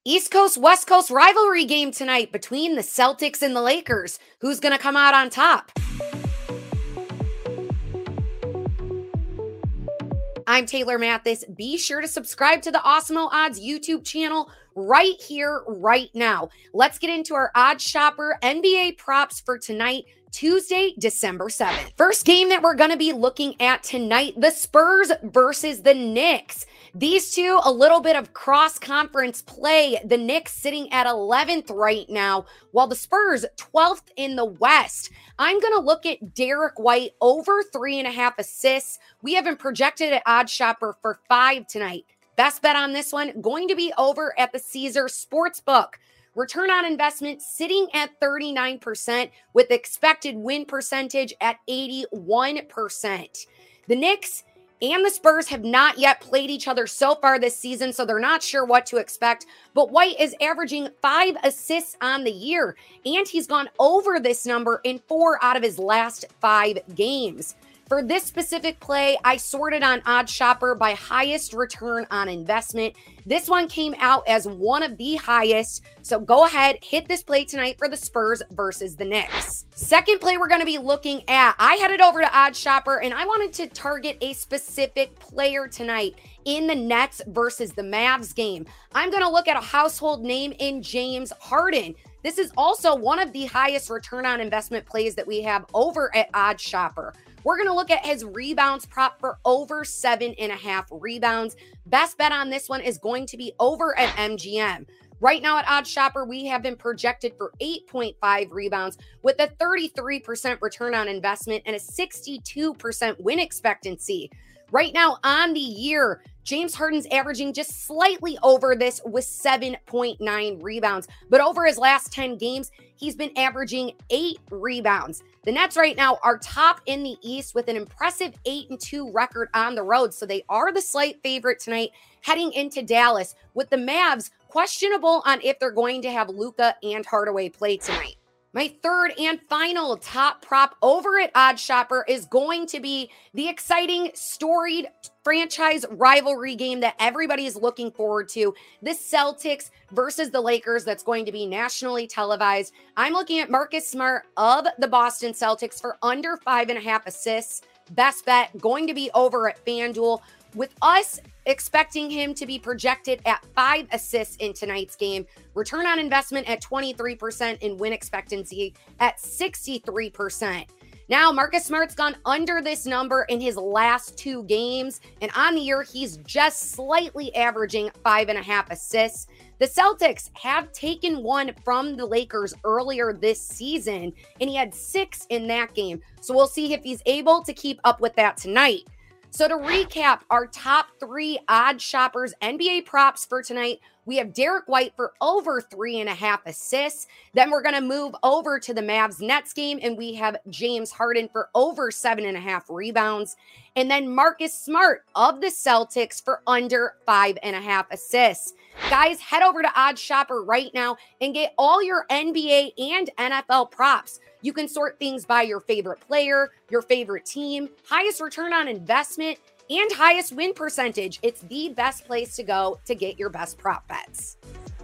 East Coast, West Coast rivalry game tonight between the Celtics and the Lakers. Who's going to come out on top? I'm Taylor Mathis. Be sure to subscribe to the Awesemo Odds YouTube channel right here, right now. Let's get into our Odds Shopper NBA props for tonight, Tuesday, December 7th. First game that we're going to be looking at tonight, the Spurs versus the Knicks. These two, a little bit of cross-conference play. The Knicks sitting at 11th right now, while the Spurs 12th in the West. I'm going to look at Derek White over 3.5 assists. We have him projected at Odds Shopper for 5 tonight. Best bet on this one, going to be over at the Caesar Sportsbook. Return on investment sitting at 39% with expected win percentage at 81%. The Knicks and the Spurs have not yet played each other so far this season, so they're not sure what to expect. But White is averaging 5 assists on the year, and he's gone over this number in 4 out of his last 5 games. For this specific play, I sorted on Odds Shopper by highest return on investment. This one came out as one of the highest, so go ahead, hit this play tonight for the Spurs versus the Knicks. Second play we're going to be looking at, I headed over to Odds Shopper, and I wanted to target a specific player tonight in the Nets versus the Mavs game. I'm going to look at a household name in James Harden. This is also one of the highest return on investment plays that we have over at Odds Shopper. We're going to look at his rebounds prop for over 7.5 rebounds. Best bet on this one is going to be over at MGM. Right now at Odds Shopper, we have been projected for 8.5 rebounds with a 33% return on investment and a 62% win expectancy. Right now on the year, James Harden's averaging just slightly over this with 7.9 rebounds. But over his last 10 games, he's been averaging 8 rebounds. The Nets right now are top in the East with an impressive 8-2 record on the road. So they are the slight favorite tonight heading into Dallas, with the Mavs questionable on if they're going to have Luka and Hardaway play tonight. My third and final top prop over at Odds Shopper is going to be the exciting, storied franchise rivalry game that everybody is looking forward to. The Celtics versus the Lakers, that's going to be nationally televised. I'm looking at Marcus Smart of the Boston Celtics for under 5.5 assists. Best bet going to be over at FanDuel, with us expecting him to be projected at 5 assists in tonight's game. Return on investment at 23% and win expectancy at 63%. Now, Marcus Smart's gone under this number in his last 2 games, and on the year, he's just slightly averaging 5.5 assists. The Celtics have taken one from the Lakers earlier this season, and he had 6 in that game. So we'll see if he's able to keep up with that tonight. So to recap our top 3 Odds Shoppers NBA props for tonight, we have Derek White for over 3.5 assists. Then we're going to move over to the Mavs Nets game, and we have James Harden for over 7.5 rebounds. And then Marcus Smart of the Celtics for under 5.5 assists. Guys, head over to Odds Shopper right now and get all your NBA and NFL props. You can sort things by your favorite player, your favorite team, highest return on investment, and highest win percentage. It's the best place to go to get your best prop bets.